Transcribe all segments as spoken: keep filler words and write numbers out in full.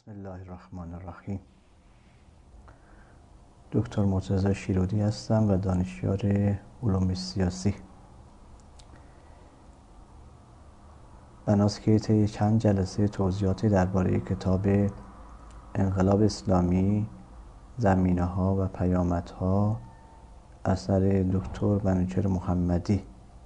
بسم الله الرحمن الرحیم. دکتر مرتضی شیرودی هستم و دانشیار علوم سیاسی. بناست که طی چند جلسه توضیحاتی درباره کتاب انقلاب اسلامی، زمینه‌ها و پیامدها اثر دکتر منوچهر محمدی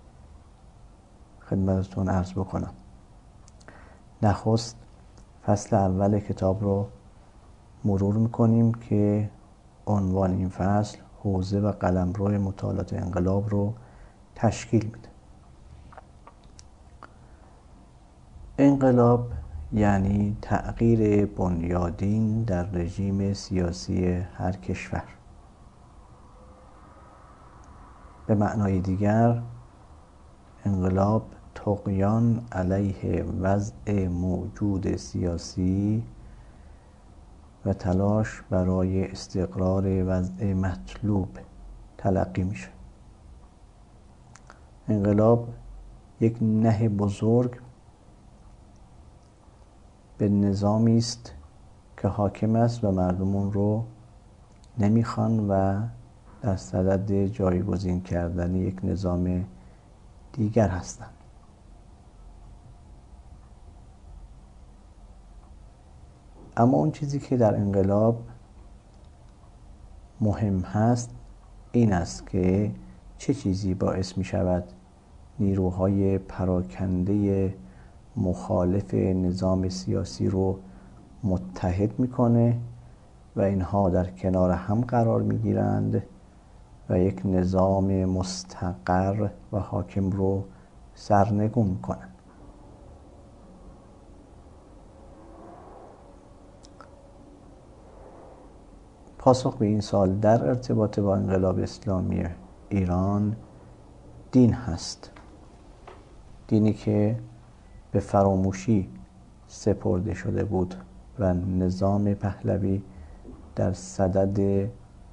خدمتتون عرض بکنم. نخست فصل اول کتاب رو مرور میکنیم که عنوان این فصل حوزه و قلمرو مطالعات انقلاب رو تشکیل میده. انقلاب یعنی تغییر بنیادین در رژیم سیاسی هر کشور. به معنای دیگر، انقلاب طغیان علیه وضع موجود سیاسی و تلاش برای استقرار وضع مطلوب تلقی میشه. انقلاب یک نه بزرگ به نظامی است که حاکم است و مردم اون رو نمیخوان و در صدد جایگزین کردن یک نظام دیگر هستند. اما اون چیزی که در انقلاب مهم هست این است که چه چیزی باعث می شود نیروهای پراکنده مخالف نظام سیاسی رو متحد میکنه و اینها در کنار هم قرار می گیرند و یک نظام مستقر و حاکم رو سرنگون میکنند. پاسخ به این سوال در ارتباط با انقلاب اسلامی ایران دین هست. دینی که به فراموشی سپرده شده بود و نظام پهلوی در صدد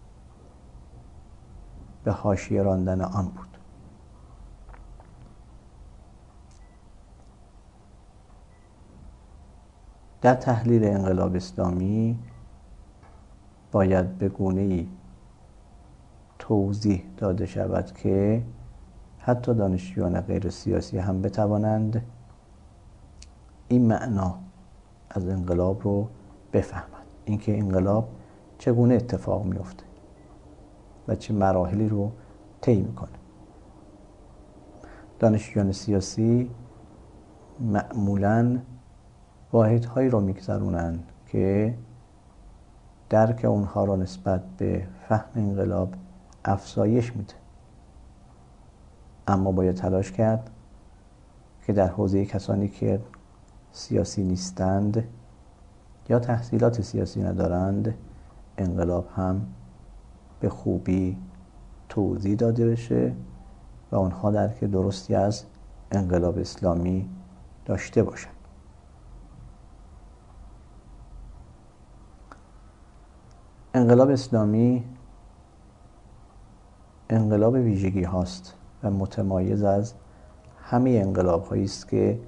به حاشیه راندن آن بود. در تحلیل انقلاب اسلامی باید به گونه‌ای توضیح داده شود که حتی دانشجویان غیر سیاسی هم بتوانند این معنا از انقلاب رو بفهمند. اینکه انقلاب چگونه اتفاق میفته و چه مراحلی رو طی میکنه. دانشجویان سیاسی معمولاً واحدهایی رو میگذرونند که درک اونها را نسبت به فهم انقلاب افزایش میده. اما باید تلاش کرد که در حوزه کسانی که سیاسی نیستند یا تحصیلات سیاسی ندارند انقلاب هم به خوبی توضیح داده بشه و آنها درک درستی از انقلاب اسلامی داشته باشند. انقلاب اسلامی انقلاب ویژگی هاست و متمایز از همه انقلاب هایی است که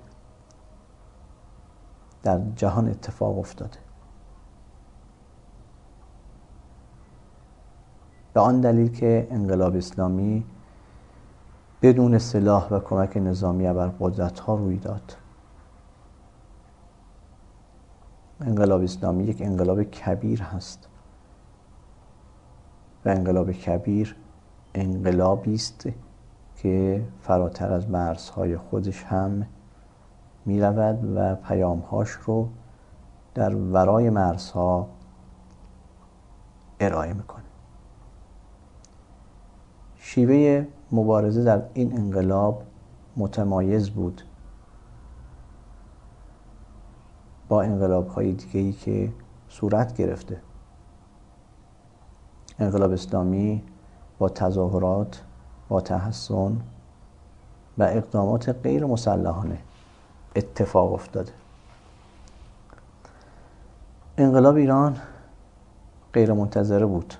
در جهان اتفاق افتاده. به آن دلیل که انقلاب اسلامی بدون سلاح و کمک نظامی ابرقدرت ها روی داد. انقلاب اسلامی یک انقلاب کبیر هست و انقلاب کبیر انقلابی است که فراتر از مرزهای خودش هم می رود و پیامهاش رو در ورای مرزها ارائه میکنه. شیوه مبارزه در این انقلاب متمایز بود با انقلاب‌های دیگه‌ای که صورت گرفته. انقلاب اسلامی با تظاهرات، با تحصن و اقدامات غیر مسلحانه اتفاق افتاده. انقلاب ایران غیر منتظره بود.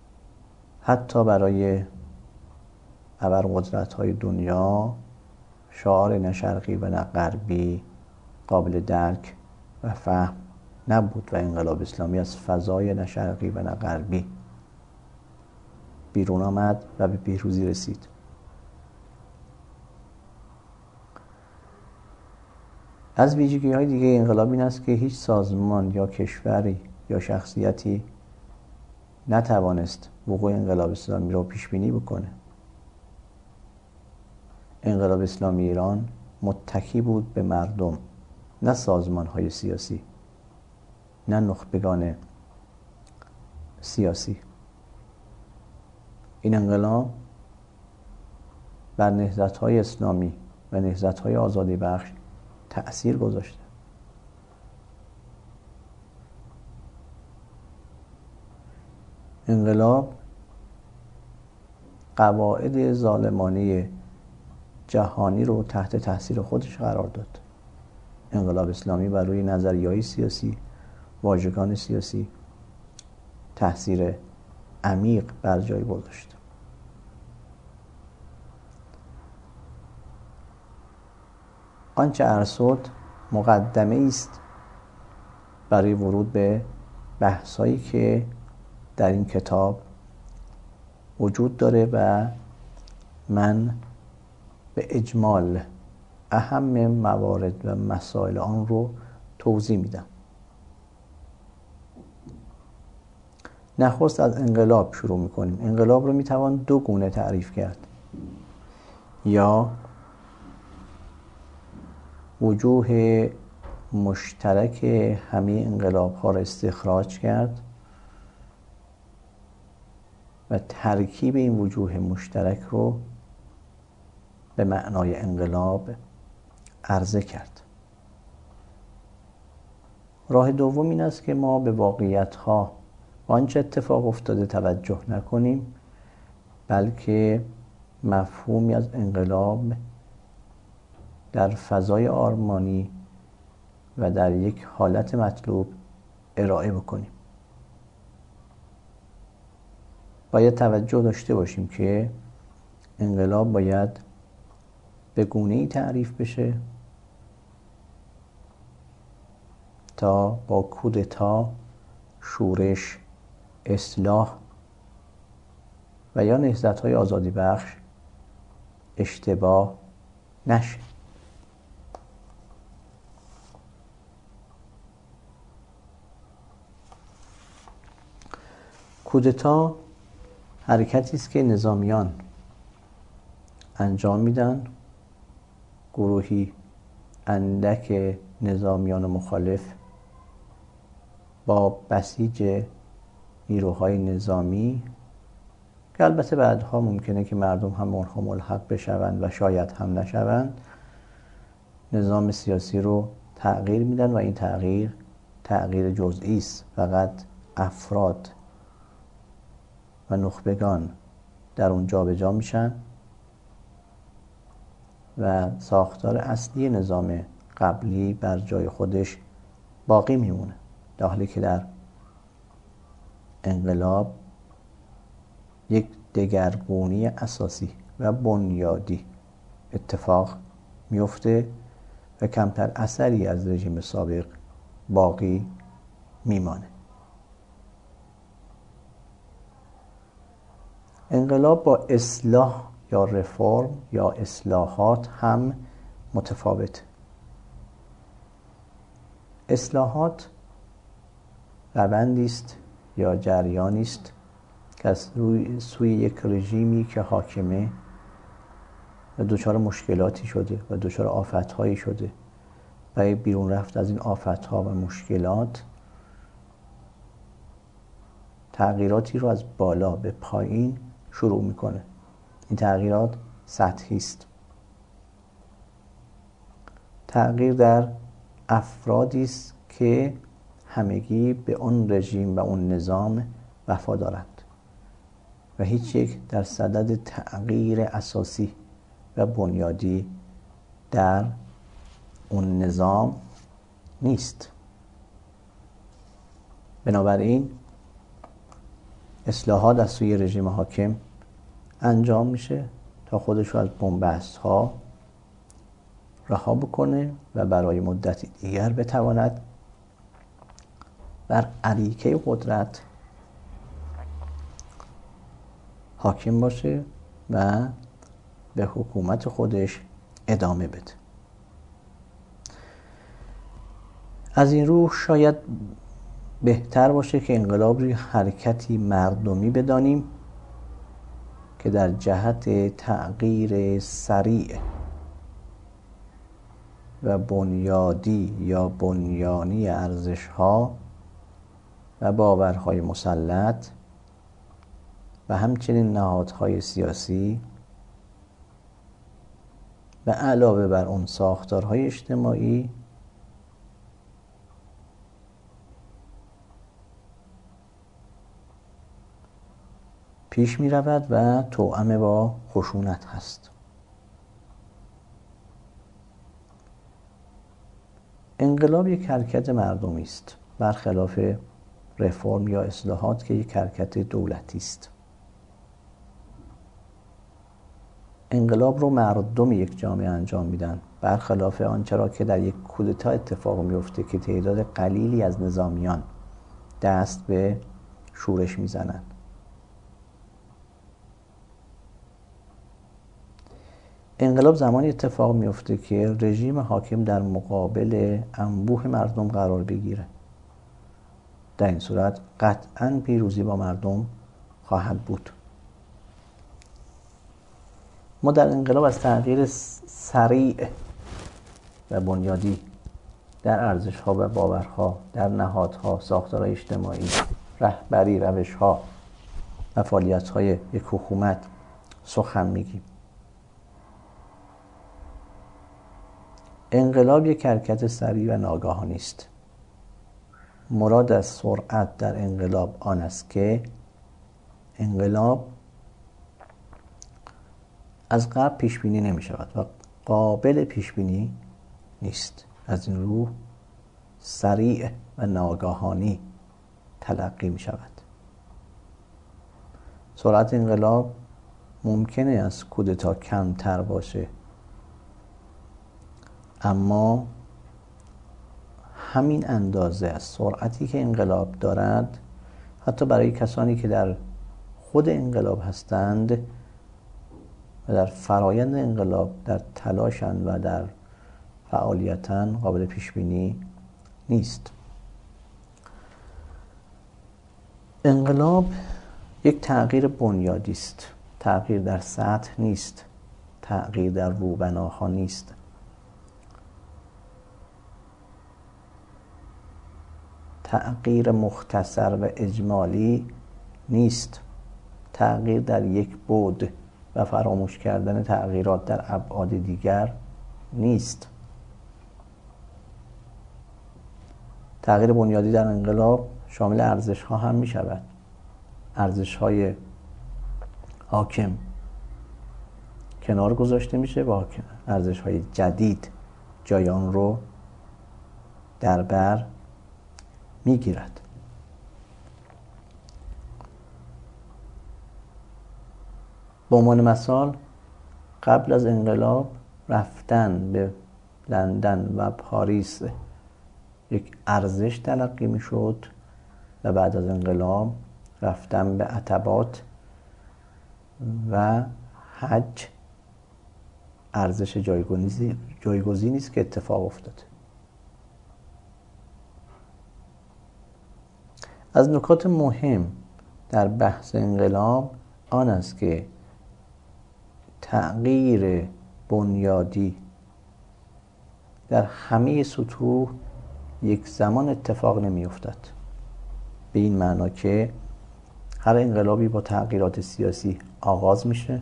حتی برای ابرقدرت‌های دنیا شعار نه شرقی و نه غربی قابل درک و فهم نبود و انقلاب اسلامی از فضای نه شرقی و نه غربی بیرون آمد و به پیروزی رسید. از ویژگی های دیگه انقلاب این است که هیچ سازمان یا کشوری یا شخصیتی نتوانست وقوع انقلاب اسلامی را پیش بینی بکنه. انقلاب اسلامی ایران متکی بود به مردم، نه سازمان های سیاسی، نه نخبگان سیاسی. این انقلاب بر نهضت‌های اسلامی و نهضت‌های آزادی بخش تأثیر گذاشته. انقلاب قواعد ظالمانه جهانی رو تحت تاثیر خودش قرار داد. انقلاب اسلامی بر روی نظریه‌های سیاسی، واژگان سیاسی تأثیر عمیق بر جای گذاشت. آنچه عرض شد مقدمه است برای ورود به بحثایی که در این کتاب وجود داره و من به اجمال اهم موارد و مسائل آن رو توضیح میدم. نخست از انقلاب شروع میکنیم. انقلاب رو میتوان دو گونه تعریف کرد: یا وجوه مشترک همه انقلاب ها را استخراج کرد و ترکیب این وجوه مشترک رو به معنای انقلاب عرضه کرد. راه دوم این است که ما به واقعیت ها و آنچه اتفاق افتاده توجه نکنیم، بلکه مفهومی از انقلاب در فضای آرمانی و در یک حالت مطلوب ارائه بکنیم. باید توجه داشته باشیم که انقلاب باید به گونه‌ای تعریف بشه تا با کودتا، شورش، اصلاح و یا نهضت‌های آزادی بخش اشتباه نشه. کودتا حرکتی است که نظامیان انجام میدن. گروهی اندک نظامیان مخالف با بسیج نیروهای نظامی که البته بعدها ممکنه که مردم هم اونها ملحق بشوند و شاید هم نشوند، نظام سیاسی رو تغییر میدن و این تغییر تغییر جزئی است. فقط افراد و نخبگان در اون جابجا میشن و ساختار اصلی نظام قبلی بر جای خودش باقی میمونه، در حالی که در انقلاب یک دگرگونی اساسی و بنیادی اتفاق میفته و کمتر اثری از رژیم سابق باقی میمانه. انقلاب با اصلاح یا رفرم یا اصلاحات هم متفاوت. اصلاحات روندی است یا جریانی است که از روی سوی یک رژیمی که حاکمه و دچار مشکلاتی شده و دچار آفت‌هایی شده و بیرون رفت از این آفت‌ها و مشکلات تغییراتی رو از بالا به پایین شروع میکنه. این تغییرات سطحی است. تغییر در افرادی است که همگی به اون رژیم و اون نظام وفا دارند و هیچ یک در صدد تغییر اساسی و بنیادی در اون نظام نیست. بنابراین اصلاحات از سوی رژیم حاکم انجام میشه تا خودش رو از بن‌بست‌ها رها بکنه و برای مدتی دیگر بتواند بر اریکه قدرت حاکم باشه و به حکومت خودش ادامه بده. از این رو شاید بهتر باشه که انقلاب رو حرکتی مردمی بدانیم که در جهت تغییر سریع و بنیادی یا بنیانی ارزش‌ها و باورهای مسلط و همچنین نهادهای سیاسی و علاوه بر اون ساختارهای اجتماعی پیش می رود و توأم با خشونت هست. انقلاب یک حرکت مردمی است، برخلاف رفرم یا اصلاحات که یک حرکت دولتی است. انقلاب رو مردم یک جامعه انجام میدن، برخلاف آنچه را که در یک کودتا اتفاق میفته که تعداد قلیلی از نظامیان دست به شورش میزنن. انقلاب زمانی اتفاق میفته که رژیم حاکم در مقابل انبوه مردم قرار بگیره. در این صورت قطعاً پیروزی با مردم خواهد بود. ما در انقلاب از تغییر سریع و بنیادی در ارزش‌ها و باورها، در نهادها، ساختارهای اجتماعی، رهبری، روش‌ها و فعالیت‌های یک حکومت سخن میگیم. انقلاب یک حرکت سریع و ناگهانی است. مراد از سرعت در انقلاب آن است که انقلاب از قبل پیش بینی نمی شود و قابل پیش بینی نیست. از این رو سریع و ناگهانی تلقی می شود. سرعت انقلاب ممکنه از کودتا کمتر باشه، اما همین اندازه از سرعتی که انقلاب دارد حتی برای کسانی که در خود انقلاب هستند و در فرایند انقلاب در تلاشند و در فعالیتن قابل پیش بینی نیست. انقلاب یک تغییر بنیادی است، تغییر در سطح نیست، تغییر در روبناها نیست. تغییر مختصر و اجمالی نیست، تغییر در یک بعد و فراموش کردن تغییرات در ابعاد دیگر نیست. تغییر بنیادی در انقلاب شامل ارزش‌ها هم می شود. ارزش‌های حاکم کنار گذاشته میشه و ارزش‌های جدید جای آن رو در بر میگیرد. به عنوان مثال قبل از انقلاب رفتن به لندن و پاریس یک ارزش تلقی میشد و بعد از انقلاب رفتن به عتبات و حج ارزش جایگزینی است که اتفاق افتاده. از نکات مهم در بحث انقلاب آن است که تغییر بنیادی در همه سطوح یک زمان اتفاق نمی افتد. به این معنا که هر انقلابی با تغییرات سیاسی آغاز میشه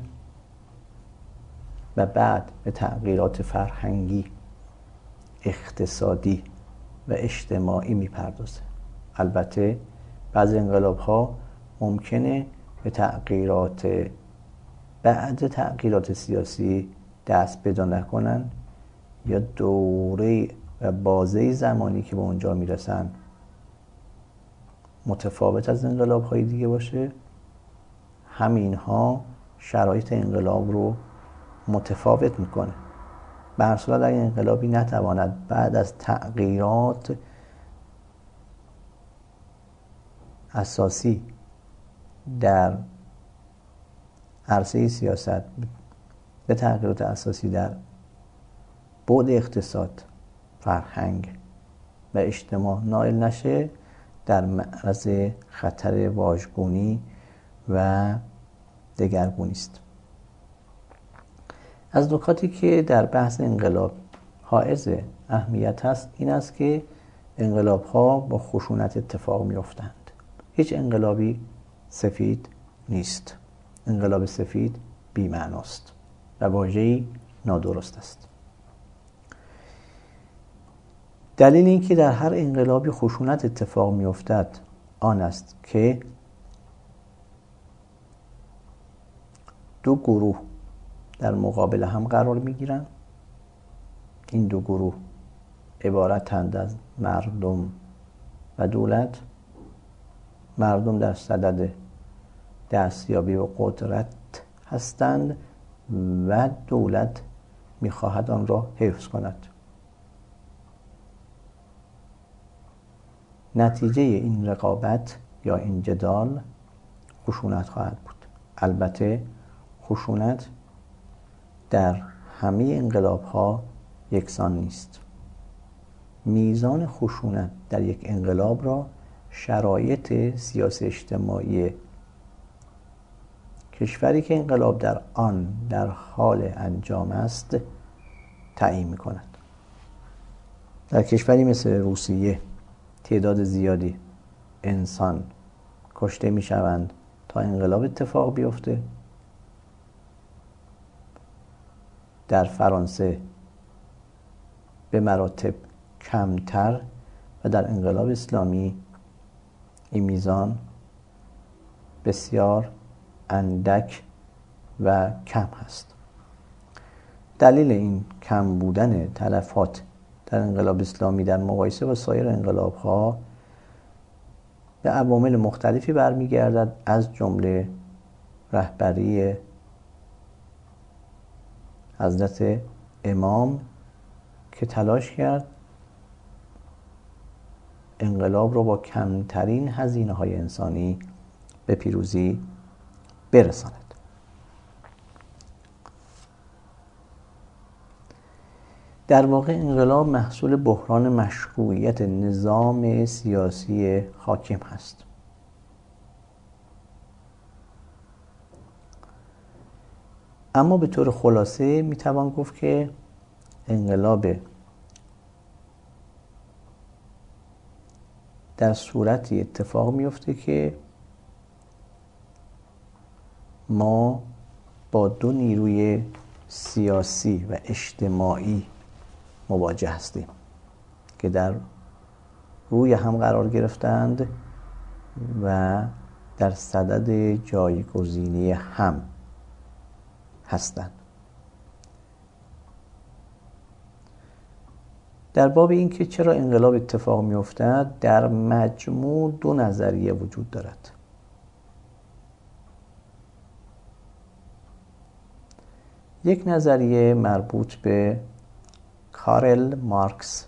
و بعد به تغییرات فرهنگی، اقتصادی و اجتماعی میپردازه. البته بعضی انقلاب‌ها ممکنه به تغییرات بعد تغییرات سیاسی دست پیدا نکنن یا دوره و بازه زمانی که به اونجا میرسن متفاوت از انقلاب‌های دیگه باشه. همینها شرایط انقلاب رو متفاوت میکنه. به هر صورت اگر انقلابی نتواند بعد از تغییرات اساسی در عرصه سیاست، به تغییرات اساسی در بعد اقتصاد، فرهنگ و اجتماع نائل نشه، در معرض خطر واژگونی و دگرگونی است. از نکاتی که در بحث انقلاب حائز اهمیت است این است که انقلاب ها با خشونت اتفاق می افتند. هیچ انقلابی سفید نیست. انقلاب سفید بی معناست و واژه‌ای نادرست است. دلیل این که در هر انقلابی خشونت اتفاق می افتد آن است که دو گروه در مقابل هم قرار می گیرند. این دو گروه عبارتند از مردم و دولت. مردم در صدد دستیابی به قدرت هستند و دولت می خواهد آن را حفظ کند. نتیجه این رقابت یا این جدال خشونت خواهد بود. البته خشونت در همه انقلاب ها یکسان نیست. میزان خشونت در یک انقلاب را شرایط سیاسی اجتماعی کشوری که انقلاب در آن در حال انجام است تعیین می کند. در کشوری مثل روسیه تعداد زیادی انسان کشته می شوند تا انقلاب اتفاق بیفته. در فرانسه به مراتب کمتر و در انقلاب اسلامی این میزان بسیار اندک و کم هست. دلیل این کم بودن تلفات در انقلاب اسلامی در مقایسه با سایر انقلاب ها به عوامل مختلفی برمیگردد، از جمله رهبری حضرت امام که تلاش کرد انقلاب را با کمترین هزینه های انسانی به پیروزی برساند. در واقع انقلاب محصول بحران مشروعیت نظام سیاسی حاکم هست. اما به طور خلاصه میتوان گفت که انقلاب در صورتی اتفاق میفته که ما با دو نیروی سیاسی و اجتماعی مواجه هستیم که در روی هم قرار گرفتند و در صدد جایگزینی هم هستند. در باب این که چرا انقلاب اتفاق می افتد در مجموع دو نظریه وجود دارد. یک نظریه مربوط به کارل مارکس،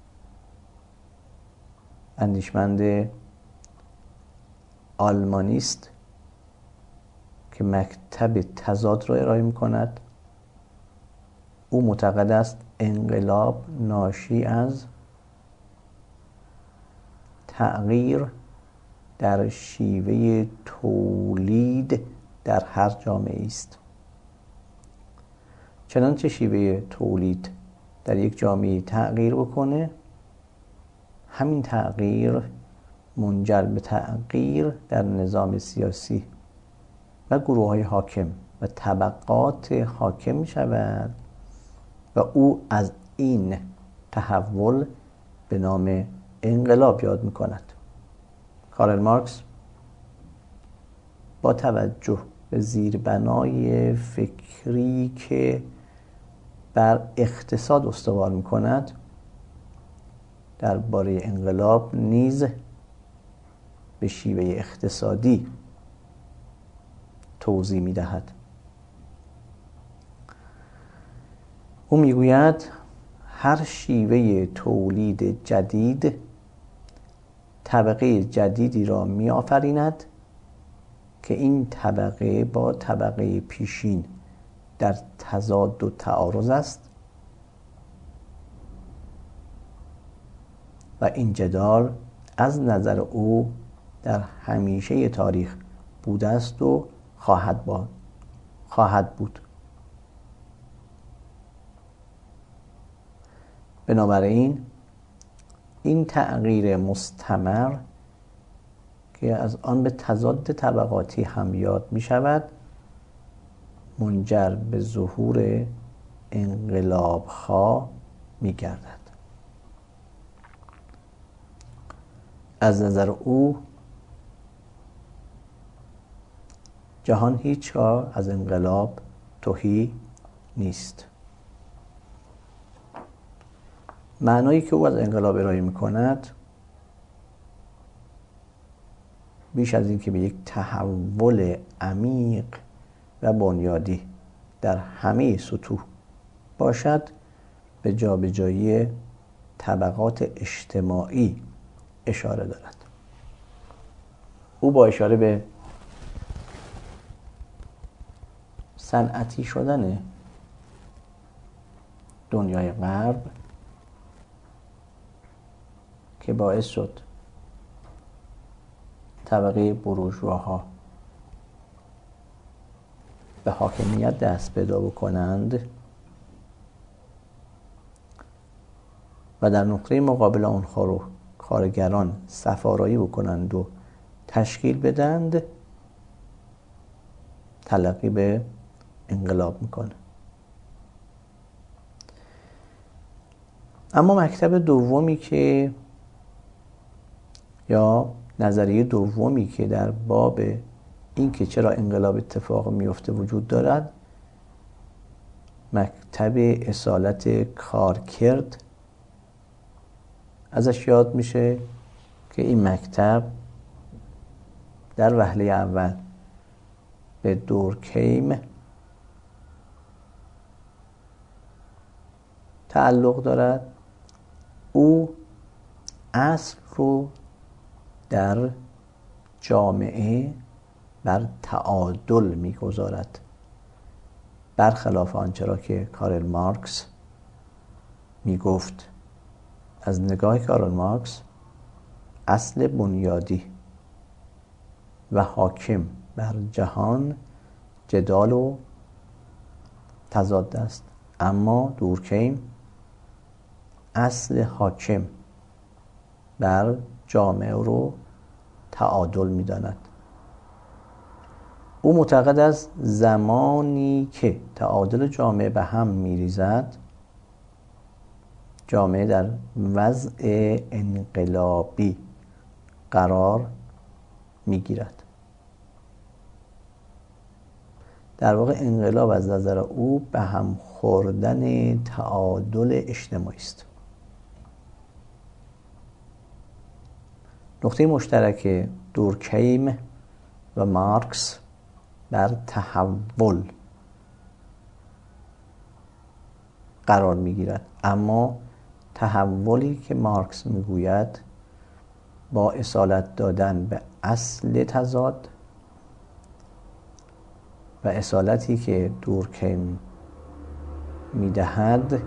اندیشمند آلمانی است که مکتب تضاد را ارائه می کند. او معتقد است انقلاب ناشی از تغییر در شیوه تولید در هر جامعه است. چنانچه شیوه تولید در یک جامعه تغییر بکنه، همین تغییر منجر به تغییر در نظام سیاسی و گروه‌های حاکم و طبقات حاکم می شود و او از این تحول به نام انقلاب یاد می کند. کارل مارکس با توجه به زیربنای فکری که بر اقتصاد استوار می کند درباره انقلاب نیز به شیوه اقتصادی توضیح می دهد. او میگوید هر شیوه تولید جدید طبقه جدیدی را می آفریند که این طبقه با طبقه پیشین در تضاد و تعارض است و این جدال از نظر او در همیشه تاریخ بوده است و خواهد بود خواهد بود بنابراین این تغییر مستمر که از آن به تضاد طبقاتی هم یاد می شود منجر به ظهور انقلاب‌ها می گردد. از نظر او جهان هیچگاه از انقلاب تهی نیست. معنایی که او از انقلاب ارائه می کند بیش از این که به یک تحول عمیق و بنیادی در همه سطوح باشد، به جابجایی طبقات اجتماعی اشاره دارد. او با اشاره به صنعتی شدن دنیای غرب که باعث شد طبقه بورژواها به حاکمیت دست پیدا بکنند و در نقطه مقابل آنها رو کارگران سفارایی بکنند و تشکیل بدند، تلقی به انقلاب میکنه. اما مکتب دومی که یا نظریه دومی که در باب این که چرا انقلاب اتفاق میفته وجود دارد، مکتب اصالت کارکرد ازش یاد میشه که این مکتب در وهله اول به دورکیم تعلق دارد. او اصل رو در جامعه بر تعادل میگذارد، برخلاف آنچه را که کارل مارکس میگفت. از نگاه کارل مارکس اصل بنیادی و حاکم بر جهان جدال و تضاد است، اما دورکیم اصل حاکم بر جامعه رو تعادل می‌داند. او معتقد است زمانی که تعادل جامعه به هم می‌ریزد، جامعه در وضع انقلابی قرار می‌گیرد. در واقع انقلاب از نظر او به هم خوردن تعادل اجتماعی است. نقطه مشترک دورکیم و مارکس بر تحول قرار می‌گیرد، اما تحولی که مارکس میگوید با اصالت دادن به اصل تضاد و اصالتی که دورکیم میدهد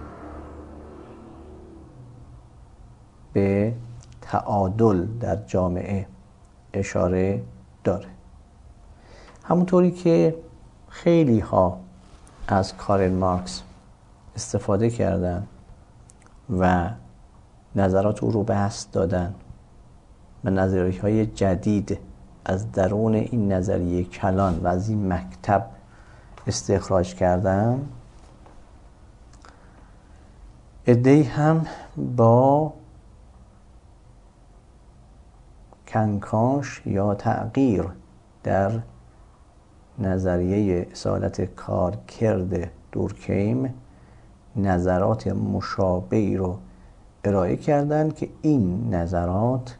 به تعادل در جامعه اشاره داره. همونطوری که خیلی ها از کارل مارکس استفاده کردن و نظرات او رو بحث دادن و نظریه‌های جدید از درون این نظریه کلان و از این مکتب استخراج کردن، عده‌ای هم با کنکاش یا تغییر در نظریه اصالت کارکرد دورکیم نظرات مشابهی رو ارائه کردند که این نظرات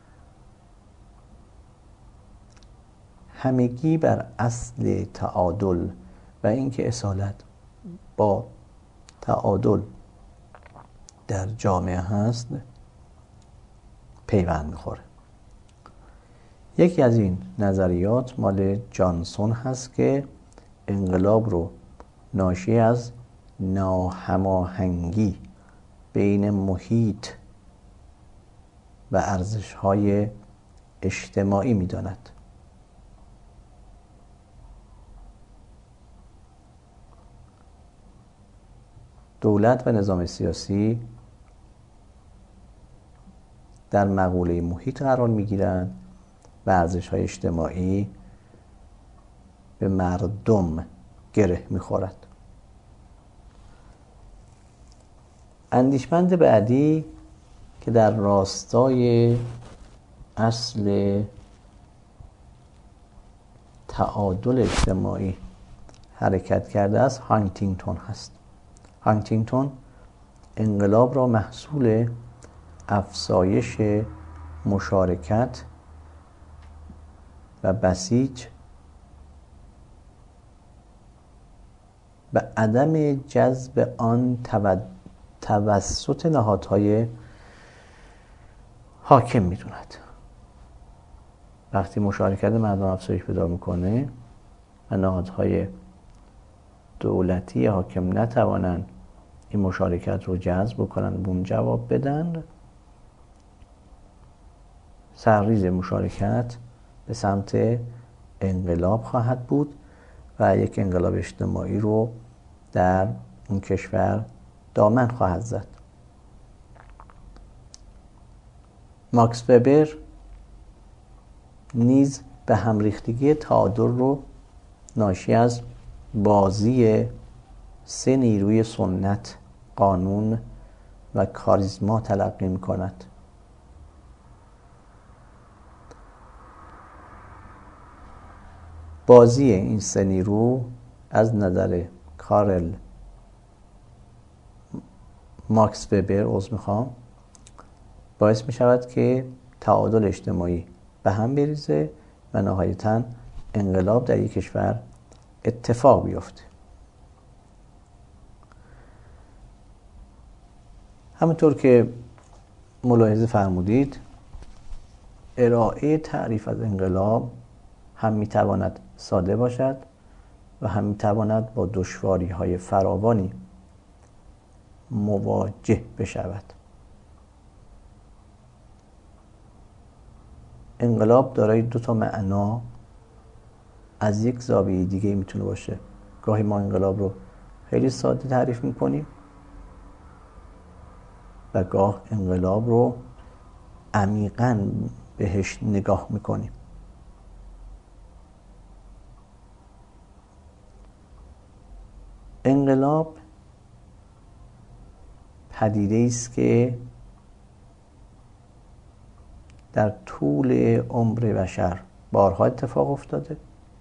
همگی بر اصل تعادل و اینکه اصالت با تعادل در جامعه هست پیوند میخوره. یکی از این نظریات مال جانسون هست که انقلاب رو ناشی از ناهماهنگی بین محیط و ارزش‌های اجتماعی می‌داند. دولت و نظام سیاسی در مقوله محیط قرار می‌گیرند و ارزش‌های اجتماعی به مردم گره می‌خورد. اندیشمند بعدی که در راستای اصل تعادل اجتماعی حرکت کرده است هانتینگتون هست. هانتینگتون انقلاب را محصول افزایش مشارکت و بسیج و عدم جذب آن توسط نهادهای حاکم میدوند. وقتی مشارکت مردم افزایش پیدا میکنه و نهادهای دولتی حاکم نتوانند این مشارکت رو جذب بکنن و اون جواب بدن، سرریز مشارکت به سمت انقلاب خواهد بود و یک انقلاب اجتماعی رو در اون کشور دامن خواهد زد. ماکس وبر نیز به هم ریختگی تعادل رو ناشی از بازی سه نیروی سنت، قانون و کاریزما تلقی می کند. بازی این سه نیرو از نظر کارل ماکس وبر عذر میخوام باعث می شود که تعادل اجتماعی به هم بریزه و نهایتاً انقلاب در یک کشور اتفاق بیفته. همونطور که ملاحظه فرمودید، ارائه تعریف از انقلاب هم میتواند ساده باشد و هم میتواند با دشواری‌های فراوانی مواجه بشود. انقلاب دارای دو تا معنا از یک زاویه دیگه میتونه باشه. گاهی ما انقلاب رو خیلی ساده تعریف میکنیم و گاه انقلاب رو عمیقاً بهش نگاه میکنیم. انقلاب پدیده است که در طول عمر بشر بارها اتفاق افتاده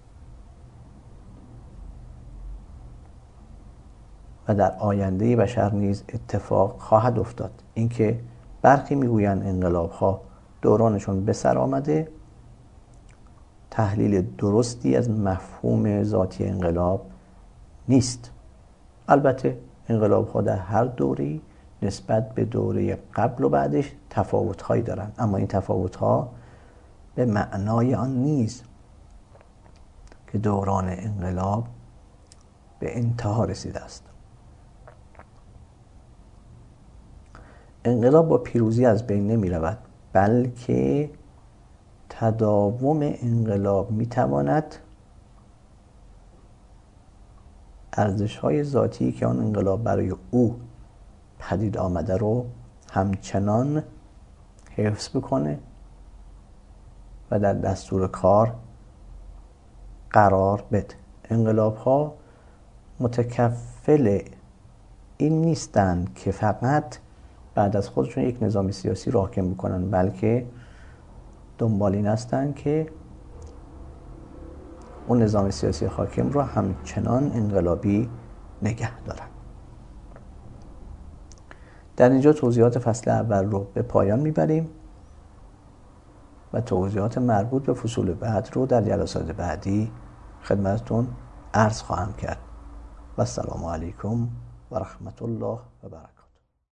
و در آینده بشر نیز اتفاق خواهد افتاد. اینکه برخی میگویند انقلاب‌ها دورانشون به سر آمده، تحلیل درستی از مفهوم ذاتی انقلاب نیست. البته انقلاب‌ها در هر دوره‌ای نسبت به دوره قبل و بعدش تفاوت‌هایی دارند، اما این تفاوت‌ها به معنای آن نیست که دوران انقلاب به انتها رسیده است. انقلاب با پیروزی از بین نمی رود، بلکه تداوم انقلاب می تواند ارزش‌های ذاتی که آن انقلاب برای او پدید آمده رو همچنان حفظ بکنه و در دستور کار قرار بده. انقلاب‌ها متکفل این نیستند که فقط بعد از خودشون یک نظام سیاسی رو حاکم بکنن، بلکه دنبال این هستند که اون نظام سیاسی حاکم رو همچنان انقلابی نگه دارن. در اینجا توضیحات فصل اول رو به پایان میبریم و توضیحات مربوط به فصول بعد رو در جلسات بعدی خدمتتون عرض خواهم کرد. و السلام علیکم و و رحمت الله و برکاته.